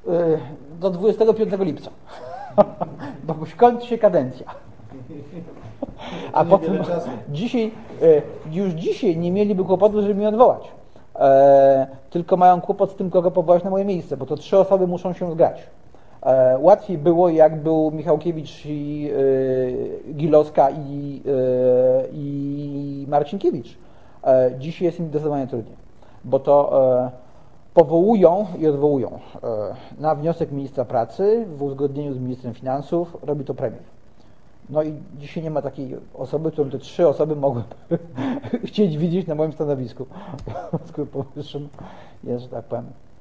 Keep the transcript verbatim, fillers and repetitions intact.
do dwudziestego piątego lipca, bo kończy się kadencja. A potem dzisiaj, już dzisiaj nie mieliby kłopotu, żeby mnie odwołać. E, tylko mają kłopot z tym, kogo powołać na moje miejsce, bo to trzy osoby muszą się zgrać. E, łatwiej było, jak był Michałkiewicz i e, Gilowska i, e, i Marcinkiewicz. E, dzisiaj jest im zdecydowanie trudniej, bo to e, powołują i odwołują e, na wniosek ministra pracy w uzgodnieniu z ministrem finansów, robi to premier. No i dzisiaj nie ma takiej osoby, którą te trzy osoby mogłyby chcieć widzieć na moim stanowisku. W związku z powyższym jest, że tak powiem,